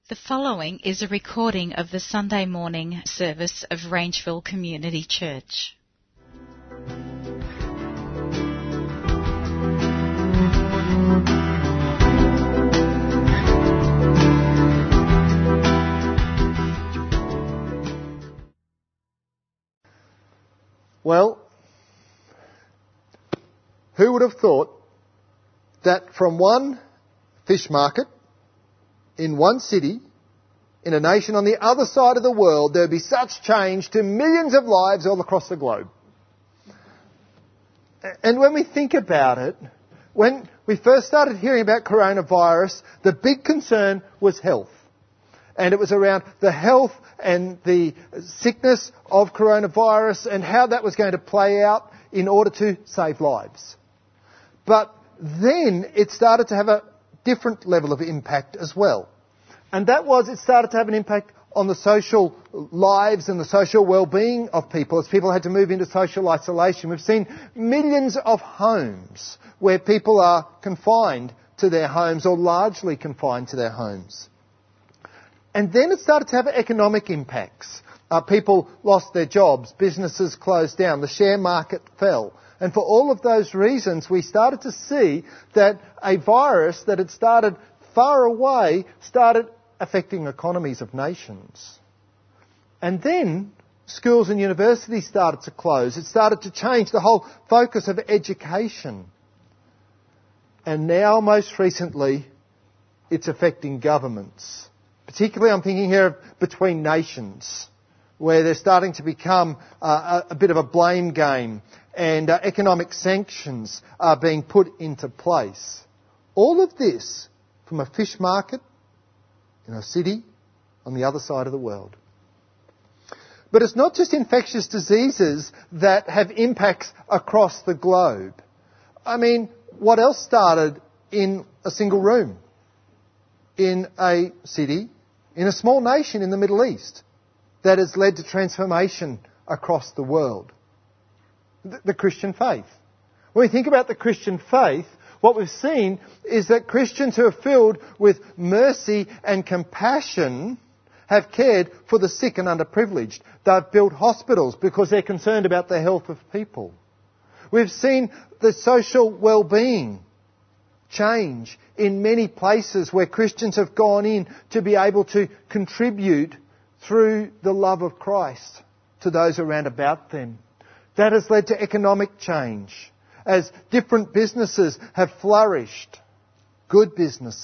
The following is a recording of the Sunday morning service of Rangeville Community Church. Well, who would have thought that from one fish market in one city, in a nation on the other side of the world, there would be such change to millions of lives all across the globe. And when we think about it, when we first started hearing about coronavirus, the big concern was health. And it was around the health and the sickness of coronavirus and how that was going to play out in order to save lives. But then it started to have a different level of impact as well. And that was, it started to have an impact on the social lives and the social well-being of people as people had to move into social isolation. We've seen millions of homes where people are confined to their homes or largely confined to their homes. And then it started to have economic impacts. People lost their jobs, businesses closed down, the share market fell. And for all of those reasons, we started to see that a virus that had started far away started affecting economies of nations. And then schools and universities started to close. It started to change the whole focus of education. And now, most recently, it's affecting governments. Particularly, I'm thinking here of between nations, where they're starting to become a bit of a blame game, and economic sanctions are being put into place. All of this from a fish market in a city on the other side of the world. But it's not just infectious diseases that have impacts across the globe. I mean, what else started in a single room? In a city, in a small nation in the Middle East, that has led to transformation across the world? The Christian faith. When we think about the Christian faith, what we've seen is that Christians who are filled with mercy and compassion have cared for the sick and underprivileged. They've built hospitals because they're concerned about the health of people. We've seen the social well-being change in many places where Christians have gone in to be able to contribute through the love of Christ to those around about them. That has led to economic change as different businesses have flourished. Good business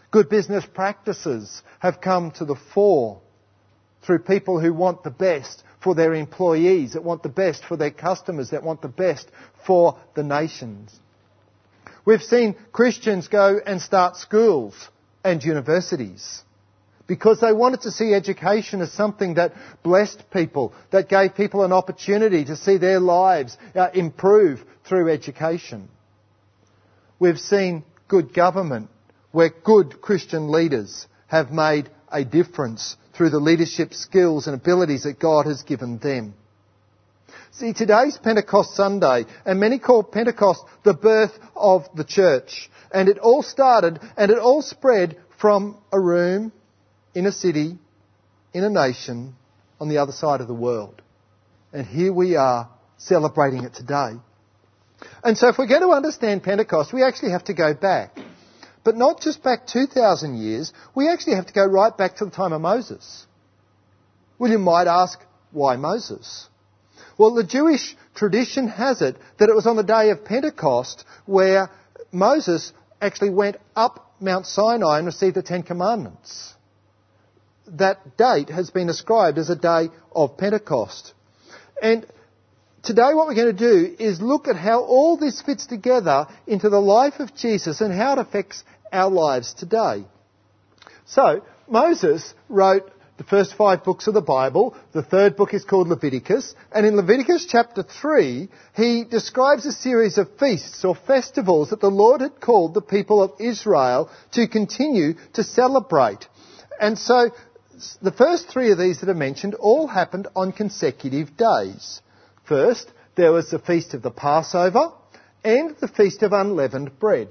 practices have come to the fore through people who want the best for their employees, that want the best for their customers, that want the best for the nations. We've seen Christians go and start schools and universities because they wanted to see education as something that blessed people, that gave people an opportunity to see their lives improve through education. We've seen good government where good Christian leaders have made a difference through the leadership skills and abilities that God has given them. See, today's Pentecost Sunday, and many call Pentecost the birth of the church. And it all started and it all spread from a room in a city, in a nation, on the other side of the world. And here we are celebrating it today. And so if we're going to understand Pentecost, we actually have to go back. But not just back 2,000 years, we actually have to go right back to the time of Moses. Well, you might ask, why Moses? Well, the Jewish tradition has it that it was on the day of Pentecost where Moses actually went up Mount Sinai and received the Ten Commandments. That date has been ascribed as a day of Pentecost. And today what we're going to do is look at how all this fits together into the life of Jesus and how it affects our lives today. So, Moses wrote the first 5 books of the Bible. The third book is called Leviticus. And in Leviticus chapter 3, he describes a series of feasts or festivals that the Lord had called the people of Israel to continue to celebrate. And so, the first 3 of these that are mentioned all happened on consecutive days. First, there was the Feast of the Passover and the Feast of Unleavened Bread.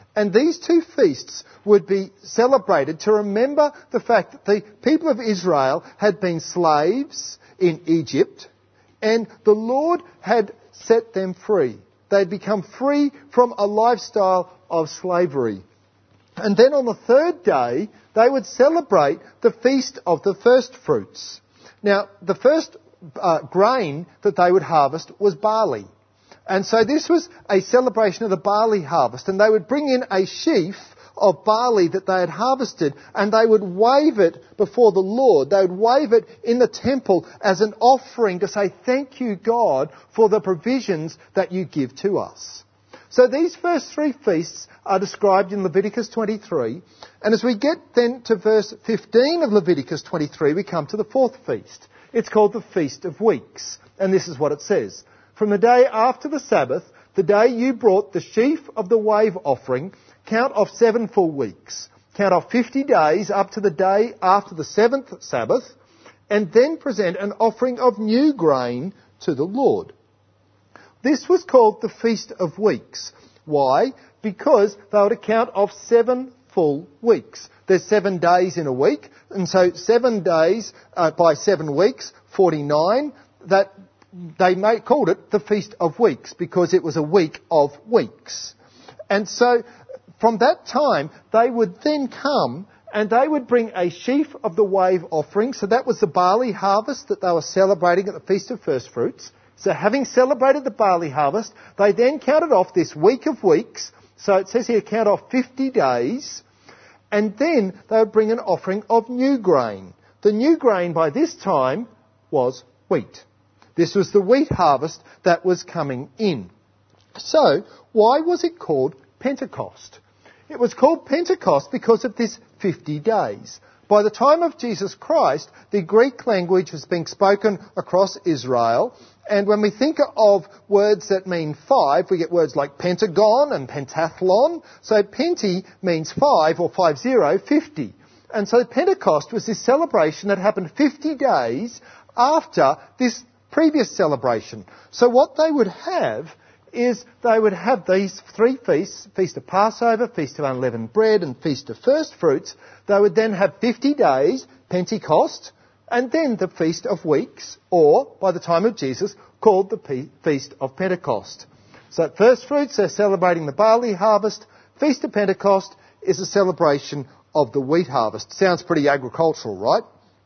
And these two feasts would be celebrated to remember the fact that the people of Israel had been slaves in Egypt, and the Lord had set them free. They'd become free from a lifestyle of slavery. And then on the third day, they would celebrate the Feast of the First Fruits. Now, the first grain that they would harvest was barley. And so this was a celebration of the barley harvest. And they would bring in a sheaf of barley that they had harvested, and they would wave it before the Lord. They would wave it in the temple as an offering to say, thank you, God, for the provisions that you give to us. So these first three feasts are described in Leviticus 23. And as we get then to verse 15 of Leviticus 23, we come to the fourth feast. It's called the Feast of Weeks. And this is what it says. From the day after the Sabbath, the day you brought the sheaf of the wave offering, count off 7 full weeks. Count off 50 days up to the day after the 7th Sabbath, and then present an offering of new grain to the Lord. This was called the Feast of Weeks. Why? Because they would account of 7 full weeks. There's 7 days in a week, and so 7 days by 7 weeks, 49, that they called it the Feast of Weeks because it was a week of weeks. And so from that time, they would then come and they would bring a sheaf of the wave offering. So that was the barley harvest that they were celebrating at the Feast of First Fruits. So having celebrated the barley harvest, they then counted off this week of weeks. So it says here, count off 50 days. And then they would bring an offering of new grain. The new grain by this time was wheat. This was the wheat harvest that was coming in. So, why was it called Pentecost? It was called Pentecost because of this 50 days. By the time of Jesus Christ, the Greek language was being spoken across Israel. And when we think of words that mean 5, we get words like pentagon and pentathlon. So penti means 5 or 50. And so Pentecost was this celebration that happened 50 days after this previous celebration. So what they would have is they would have these 3 feasts, Feast of Passover, Feast of Unleavened Bread and Feast of First Fruits. They would then have 50 days, Pentecost, and then the Feast of Weeks, or, by the time of Jesus, called the Feast of Pentecost. So at First Fruits, they're celebrating the barley harvest. Feast of Pentecost is a celebration of the wheat harvest. Sounds pretty agricultural, right?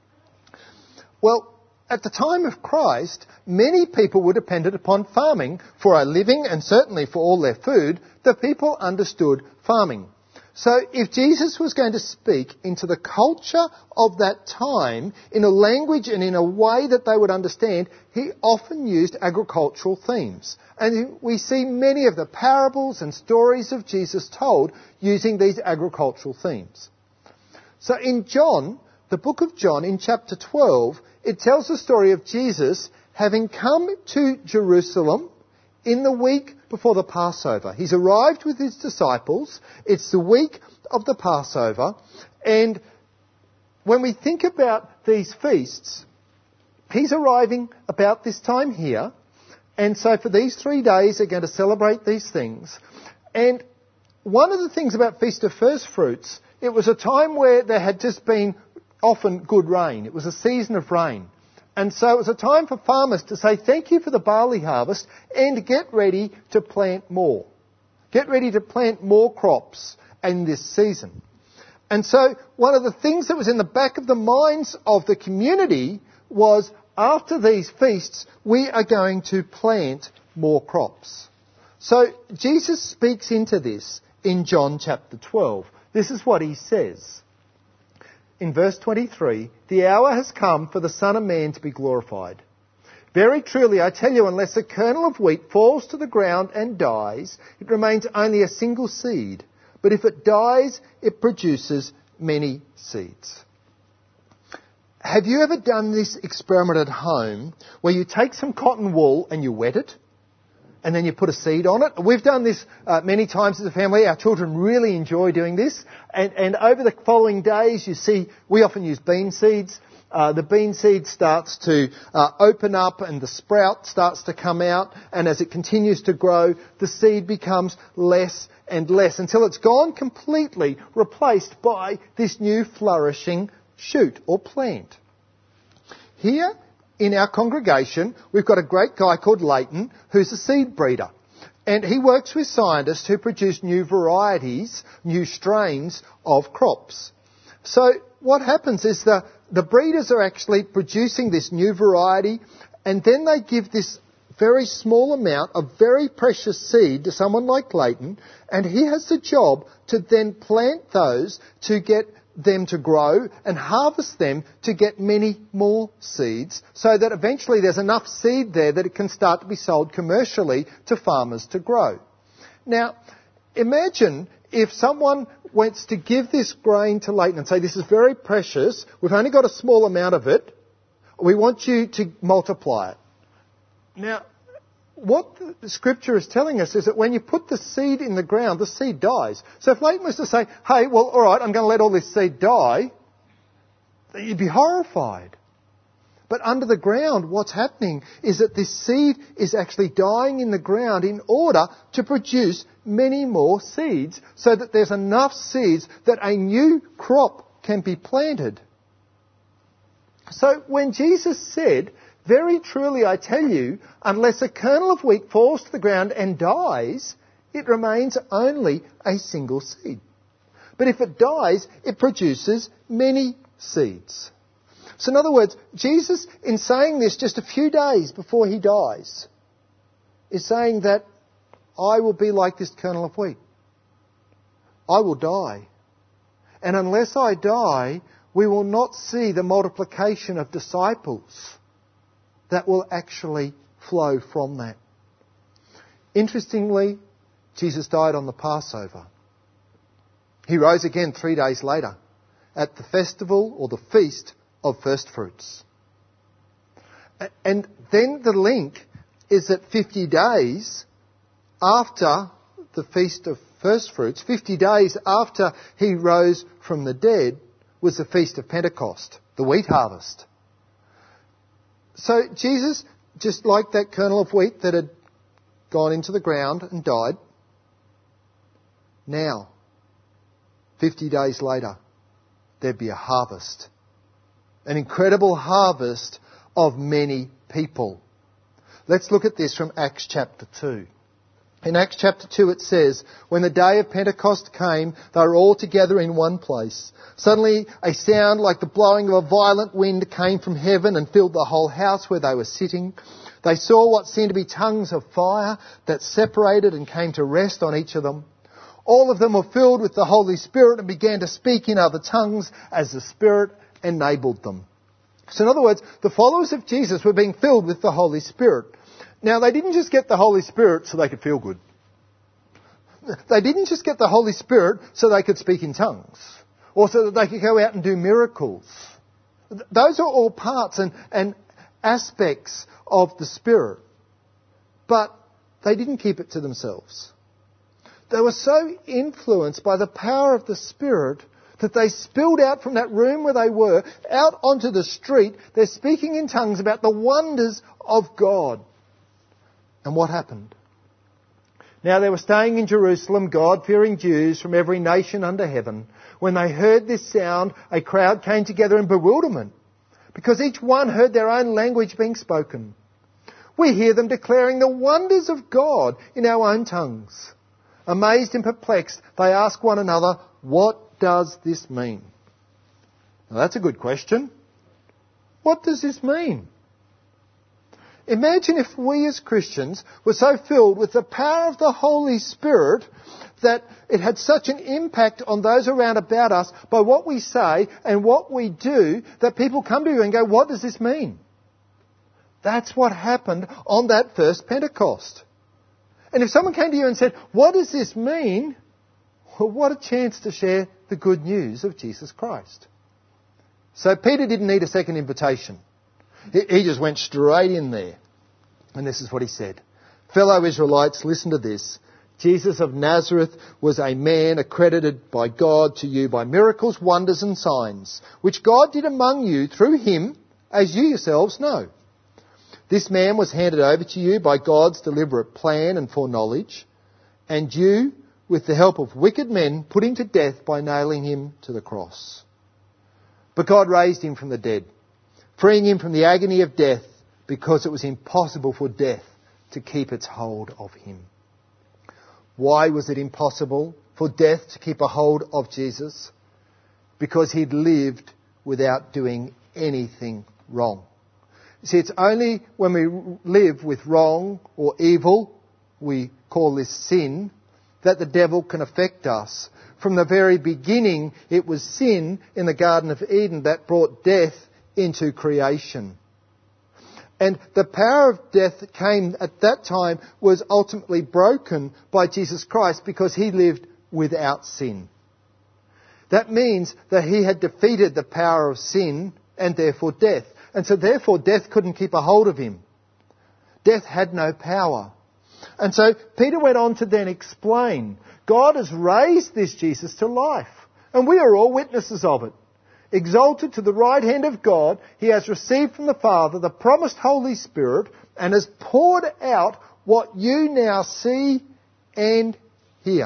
Well, at the time of Christ, many people were dependent upon farming for a living and certainly for all their food. The people understood farming. So if Jesus was going to speak into the culture of that time in a language and in a way that they would understand, he often used agricultural themes. And we see many of the parables and stories of Jesus told using these agricultural themes. So in John, the book of John, in chapter 12, it tells the story of Jesus having come to Jerusalem in the week before the Passover. He's arrived with his disciples. It's the week of the Passover. And when we think about these feasts, he's arriving about this time here. And so for these 3 days, they're going to celebrate these things. And one of the things about Feast of First Fruits, it was a time where there had just been often good rain. It was a season of rain. And so it was a time for farmers to say thank you for the barley harvest and get ready to plant more. Get ready to plant more crops in this season. And so one of the things that was in the back of the minds of the community was after these feasts, we are going to plant more crops. So Jesus speaks into this in John chapter 12. This is what he says. In verse 23, the hour has come for the Son of Man to be glorified. Very truly, I tell you, unless a kernel of wheat falls to the ground and dies, it remains only a single seed. But if it dies, it produces many seeds. Have you ever done this experiment at home where you take some cotton wool and you wet it? And then you put a seed on it. We've done this many times as a family. Our children really enjoy doing this. And over the following days, you see, we often use bean seeds. The bean seed starts to open up and the sprout starts to come out. And as it continues to grow, the seed becomes less and less until it's gone completely, replaced by this new flourishing shoot or plant. Here in our congregation, we've got a great guy called Leighton who's a seed breeder. And he works with scientists who produce new varieties, new strains of crops. So what happens is the breeders are actually producing this new variety, and then they give this very small amount of very precious seed to someone like Leighton, and he has the job to then plant those to get them to grow and harvest them to get many more seeds so that eventually there's enough seed there that it can start to be sold commercially to farmers to grow. Now, imagine if someone wants to give this grain to Leighton and say, this is very precious, we've only got a small amount of it, we want you to multiply it. Now, what the Scripture is telling us is that when you put the seed in the ground, the seed dies. So if Leighton was to say, hey, well, all right, I'm going to let all this seed die, you'd be horrified. But under the ground, what's happening is that this seed is actually dying in the ground in order to produce many more seeds so that there's enough seeds that a new crop can be planted. So when Jesus said, very truly I tell you, unless a kernel of wheat falls to the ground and dies, it remains only a single seed. But if it dies, it produces many seeds. So in other words, Jesus, in saying this just a few days before he dies, is saying that I will be like this kernel of wheat. I will die. And unless I die, we will not see the multiplication of disciples that will actually flow from that. Interestingly, Jesus died on the Passover. He rose again 3 days later at the festival or the feast of first fruits. And then the link is that 50 days after the feast of first fruits, 50 days after he rose from the dead, was the feast of Pentecost, the wheat harvest. So Jesus, just like that kernel of wheat that had gone into the ground and died, now, 50 days later, there'd be a harvest. An incredible harvest of many people. Let's look at this from Acts chapter 2. In Acts chapter 2 it says, when the day of Pentecost came, they were all together in one place. Suddenly a sound like the blowing of a violent wind came from heaven and filled the whole house where they were sitting. They saw what seemed to be tongues of fire that separated and came to rest on each of them. All of them were filled with the Holy Spirit and began to speak in other tongues as the Spirit enabled them. So in other words, the followers of Jesus were being filled with the Holy Spirit. Now, they didn't just get the Holy Spirit so they could feel good. They didn't just get the Holy Spirit so they could speak in tongues or so that they could go out and do miracles. Those are all parts and aspects of the Spirit. But they didn't keep it to themselves. They were so influenced by the power of the Spirit that they spilled out from that room where they were, out onto the street. They're speaking in tongues about the wonders of God. And what happened? Now they were staying in Jerusalem, God-fearing Jews from every nation under heaven. When they heard this sound, a crowd came together in bewilderment, because each one heard their own language being spoken. We hear them declaring the wonders of God in our own tongues. Amazed and perplexed, they ask one another, what does this mean? Now that's a good question. What does this mean? Imagine if we as Christians were so filled with the power of the Holy Spirit that it had such an impact on those around about us by what we say and what we do that people come to you and go, what does this mean? That's what happened on that first Pentecost. And if someone came to you and said, what does this mean? Well, what a chance to share the good news of Jesus Christ. So Peter didn't need a second invitation. He just went straight in there. And this is what he said. Fellow Israelites, listen to this. Jesus of Nazareth was a man accredited by God to you by miracles, wonders and signs, which God did among you through him, as you yourselves know. This man was handed over to you by God's deliberate plan and foreknowledge, and you with the help of wicked men, put him to death by nailing him to the cross. But God raised him from the dead, freeing him from the agony of death, because it was impossible for death to keep its hold of him. Why was it impossible for death to keep a hold of Jesus? Because he'd lived without doing anything wrong. You see, it's only when we live with wrong or evil, we call this sin, that the devil can affect us. From the very beginning, it was sin in the Garden of Eden that brought death into creation. And the power of death that came at that time was ultimately broken by Jesus Christ because he lived without sin. That means that he had defeated the power of sin and therefore death. And so therefore death couldn't keep a hold of him. Death had no power. And so Peter went on to then explain, God has raised this Jesus to life. And we are all witnesses of it. Exalted to the right hand of God, he has received from the Father the promised Holy Spirit and has poured out what you now see and hear.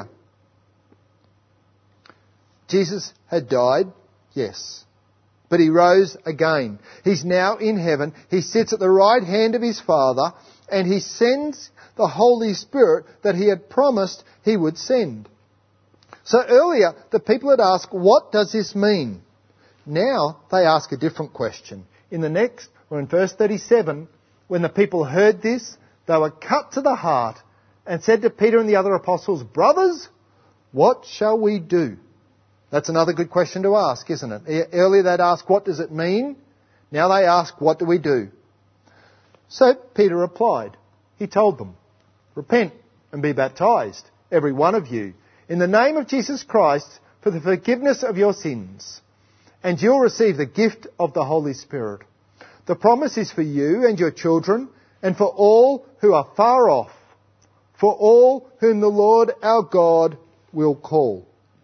Jesus had died, yes, but he rose again. He's now in heaven. He sits at the right hand of his Father, and he sends the Holy Spirit that he had promised he would send. So earlier, the people had asked, what does this mean? Now they ask a different question. In verse 37, when the people heard this, they were cut to the heart and said to Peter and the other apostles, brothers, what shall we do? That's another good question to ask, isn't it? Earlier they'd ask, what does it mean? Now they ask, what do we do? So Peter replied. He told them, repent and be baptized, every one of you, in the name of Jesus Christ for the forgiveness of your sins, and you'll receive the gift of the Holy Spirit. The promise is for you and your children, and for all who are far off, for all whom the Lord our God will call.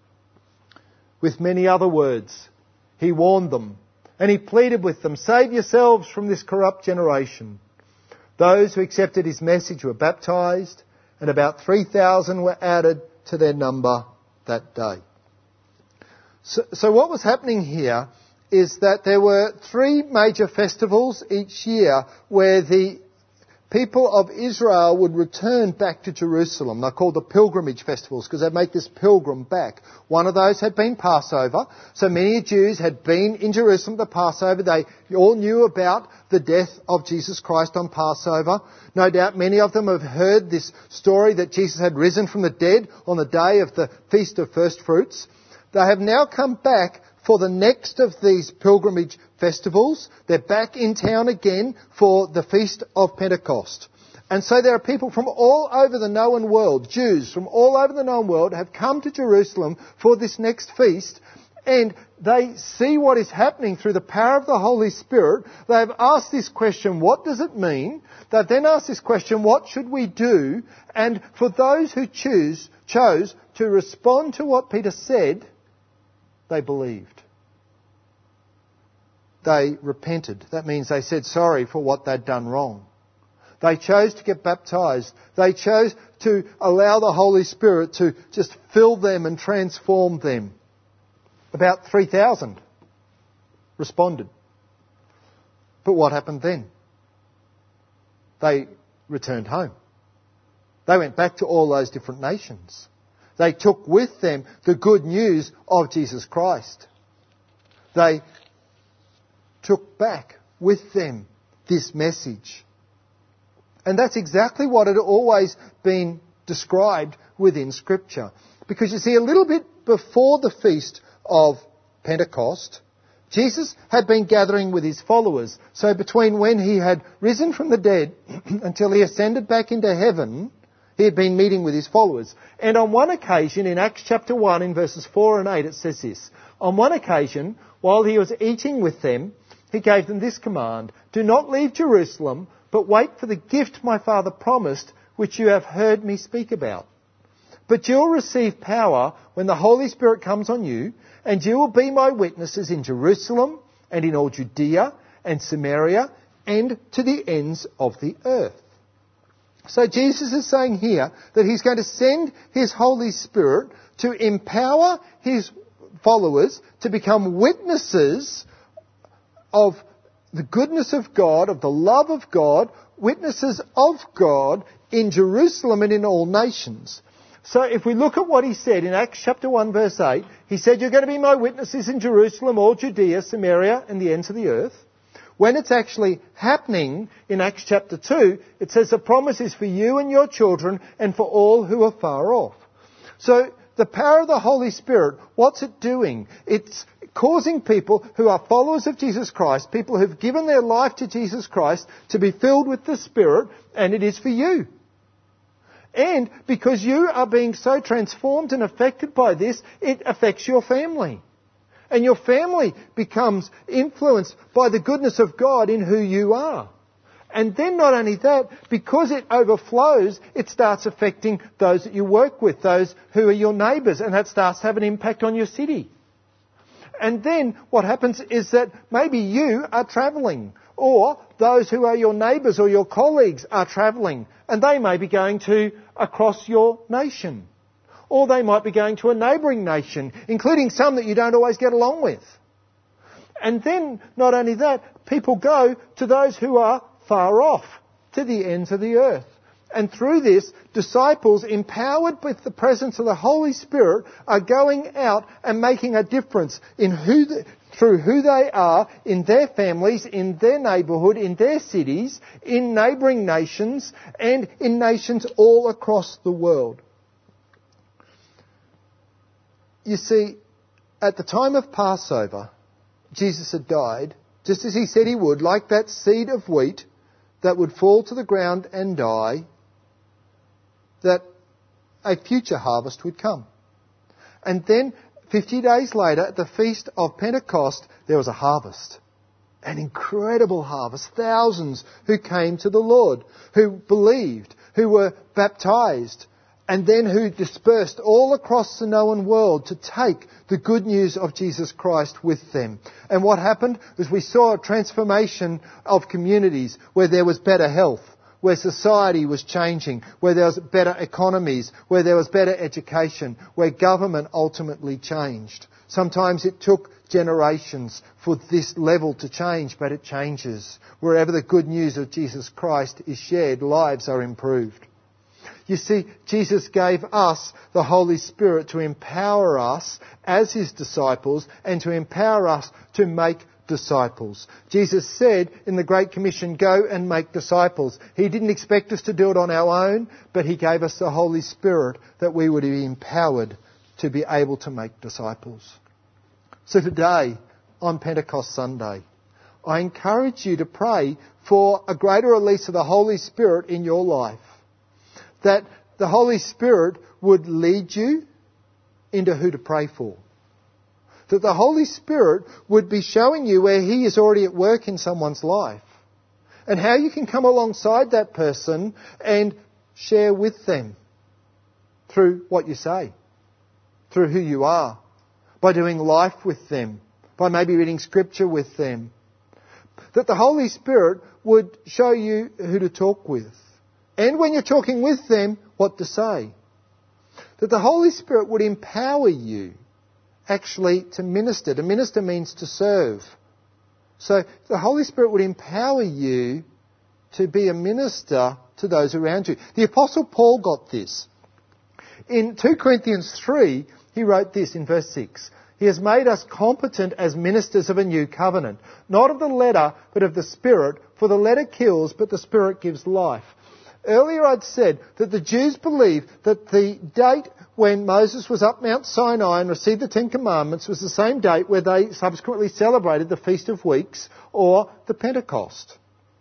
With many other words, he warned them, and he pleaded with them, save yourselves from this corrupt generation. Those who accepted his message were baptized, and about 3,000 were added to their number that day. So what was happening here is that there were 3 major festivals each year where the people of Israel would return back to Jerusalem. They're called the pilgrimage festivals because they make this pilgrim back. One of those had been Passover. So many Jews had been in Jerusalem at the Passover. They all knew about the death of Jesus Christ on Passover. No doubt many of them have heard this story that Jesus had risen from the dead on the day of the Feast of First Fruits. They have now come back for the next of these pilgrimage festivals. They're back in town again for the Feast of Pentecost. And so there are people from all over the known world, Jews from all over the known world, have come to Jerusalem for this next feast, and they see what is happening through the power of the Holy Spirit. They've asked this question, what does it mean? They've then asked this question, what should we do? And for those who chose to respond to what Peter said, they believed. They repented. That means they said sorry for what they'd done wrong. They chose to get baptized. They chose to allow the Holy Spirit to just fill them and transform them. About 3,000 responded. But what happened then? They returned home. They went back to all those different nations. They took with them the good news of Jesus Christ. They took back with them this message. And that's exactly what had always been described within Scripture. Because you see, a little bit before the Feast of Pentecost, Jesus had been gathering with his followers. So between when he had risen from the dead until he ascended back into heaven, he had been meeting with his followers. And on one occasion, in Acts chapter 1, in verses 4 and 8, it says this. On one occasion, while he was eating with them, he gave them this command, do not leave Jerusalem, but wait for the gift my Father promised, which you have heard me speak about. But you will receive power when the Holy Spirit comes on you, and you will be my witnesses in Jerusalem and in all Judea and Samaria and to the ends of the earth. So Jesus is saying here that he's going to send his Holy Spirit to empower his followers to become witnesses of the goodness of God, of the love of God, witnesses of God in Jerusalem and in all nations. So if we look at what he said in Acts chapter 1 verse 8, he said, you're going to be my witnesses in Jerusalem, all Judea, Samaria and the ends of the earth. When it's actually happening in Acts chapter 2, it says the promise is for you and your children and for all who are far off. So the power of the Holy Spirit, what's it doing? It's causing people who are followers of Jesus Christ, people who've given their life to Jesus Christ, to be filled with the Spirit, and it is for you. And because you are being so transformed and affected by this, it affects your family. And your family becomes influenced by the goodness of God in who you are. And then not only that, because it overflows, it starts affecting those that you work with, those who are your neighbours, and that starts to have an impact on your city. And then what happens is that maybe you are travelling, or those who are your neighbours or your colleagues are travelling, and they may be going to across your nation. Or they might be going to a neighbouring nation, including some that you don't always get along with. And then, not only that, people go to those who are far off, to the ends of the earth. And through this, disciples, empowered with the presence of the Holy Spirit, are going out and making a difference in through who they are, in their families, in their neighbourhood, in their cities, in neighbouring nations, and in nations all across the world. You see, at the time of Passover, Jesus had died, just as he said he would, like that seed of wheat that would fall to the ground and die, that a future harvest would come. And then 50 days later, at the Feast of Pentecost, there was a harvest. An incredible harvest. Thousands who came to the Lord, who believed, who were baptised, and then who dispersed all across the known world to take the good news of Jesus Christ with them. And what happened was we saw a transformation of communities where there was better health, where society was changing, where there was better economies, where there was better education, where government ultimately changed. Sometimes it took generations for this level to change, but it changes. Wherever the good news of Jesus Christ is shared, lives are improved. You see, Jesus gave us the Holy Spirit to empower us as his disciples and to empower us to make disciples. Jesus said in the Great Commission, go and make disciples. He didn't expect us to do it on our own, but he gave us the Holy Spirit that we would be empowered to be able to make disciples. So today, on Pentecost Sunday, I encourage you to pray for a greater release of the Holy Spirit in your life. That the Holy Spirit would lead you into who to pray for. That the Holy Spirit would be showing you where he is already at work in someone's life. And how you can come alongside that person and share with them through what you say, through who you are, by doing life with them, by maybe reading scripture with them. That the Holy Spirit would show you who to talk with. And when you're talking with them, what to say. That the Holy Spirit would empower you actually to minister. To minister means to serve. So the Holy Spirit would empower you to be a minister to those around you. The Apostle Paul got this. In 2 Corinthians 3, he wrote this in verse 6. He has made us competent as ministers of a new covenant, not of the letter, but of the Spirit, for the letter kills, but the Spirit gives life. Earlier I'd said that the Jews believed that the date when Moses was up Mount Sinai and received the Ten Commandments was the same date where they subsequently celebrated the Feast of Weeks or the Pentecost.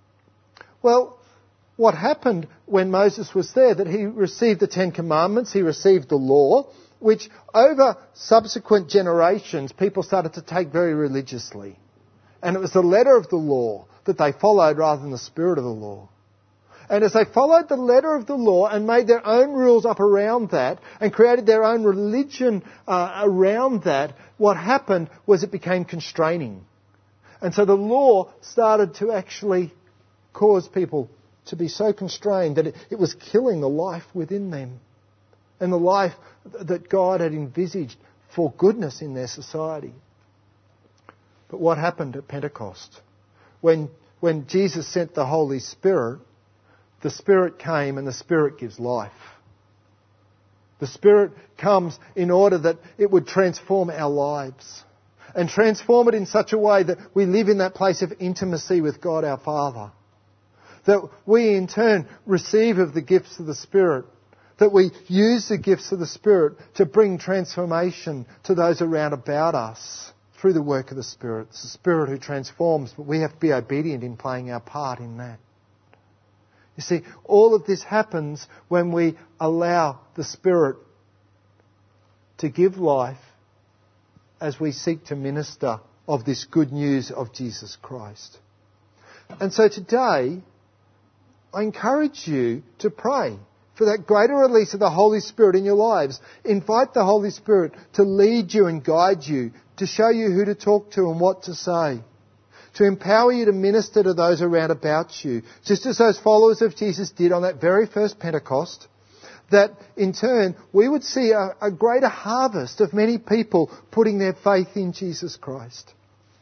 Well, what happened when Moses was there, that he received the Ten Commandments, he received the law, which over subsequent generations people started to take very religiously. And it was the letter of the law that they followed rather than the spirit of the law. And as they followed the letter of the law and made their own rules up around that and created their own religion around that, what happened was it became constraining. And so the law started to actually cause people to be so constrained that it was killing the life within them and the life that God had envisaged for goodness in their society. But what happened at Pentecost? When Jesus sent the Holy Spirit, the Spirit came and the Spirit gives life. The Spirit comes in order that it would transform our lives and transform it in such a way that we live in that place of intimacy with God our Father. That we in turn receive of the gifts of the Spirit. That we use the gifts of the Spirit to bring transformation to those around about us through the work of the Spirit. It's the Spirit who transforms, but we have to be obedient in playing our part in that. You see, all of this happens when we allow the Spirit to give life as we seek to minister of this good news of Jesus Christ. And so today, I encourage you to pray for that greater release of the Holy Spirit in your lives. Invite the Holy Spirit to lead you and guide you, to show you who to talk to and what to say, to empower you to minister to those around about you, just as those followers of Jesus did on that very first Pentecost, that in turn we would see a greater harvest of many people putting their faith in Jesus Christ.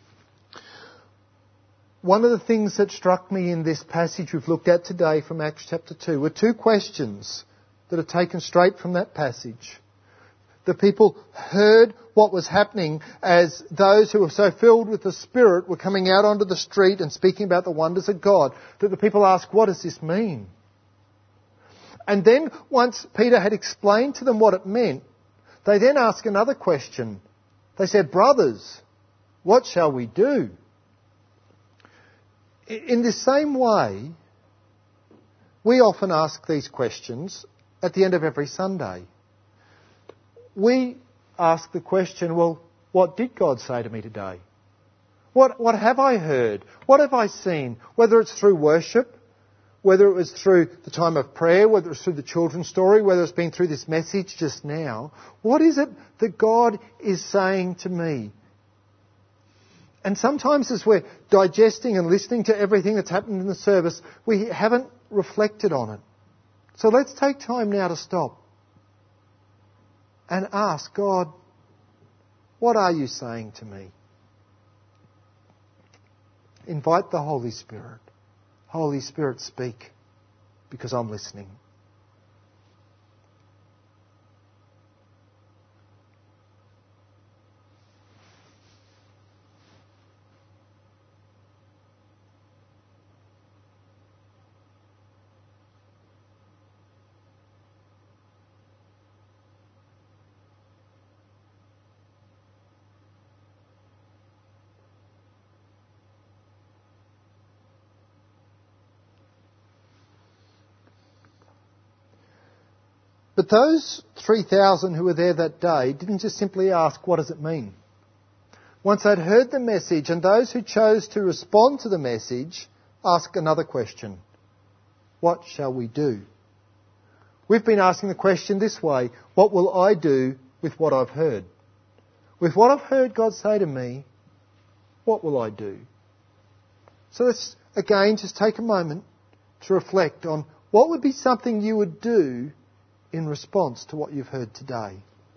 One of the things that struck me in this passage we've looked at today from Acts chapter 2 were two questions that are taken straight from that passage. The people heard what was happening as those who were so filled with the Spirit were coming out onto the street and speaking about the wonders of God, that the people asked, what does this mean? And then once Peter had explained to them what it meant, they then asked another question. They said, brothers, what shall we do? In the same way, we often ask these questions at the end of every Sunday. We ask the question, well, what did God say to me today? What have I heard? What have I seen? Whether it's through worship, whether it was through the time of prayer, whether it's through the children's story, whether it's been through this message just now, what is it that God is saying to me? And sometimes as we're digesting and listening to everything that's happened in the service, we haven't reflected on it. So let's take time now to stop and ask God, what are you saying to me? Invite the Holy Spirit. Holy Spirit, speak, because I'm listening. But those 3,000 who were there that day didn't just simply ask, what does it mean? Once they'd heard the message, and those who chose to respond to the message ask another question. What shall we do? We've been asking the question this way, what will I do with what I've heard? With what I've heard God say to me, what will I do? So let's again just take a moment to reflect on what would be something you would do in response to what you've heard today.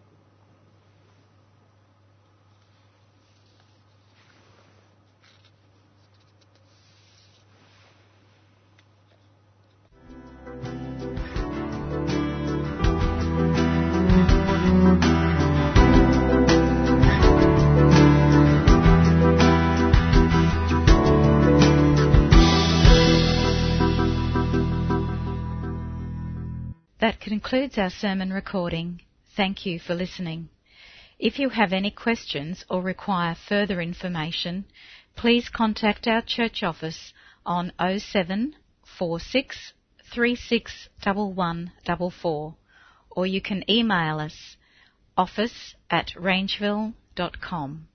That concludes our sermon recording. Thank you for listening. If you have any questions or require further information, please contact our church office on 07 46 36 1144, or you can email us office@rangeville.com.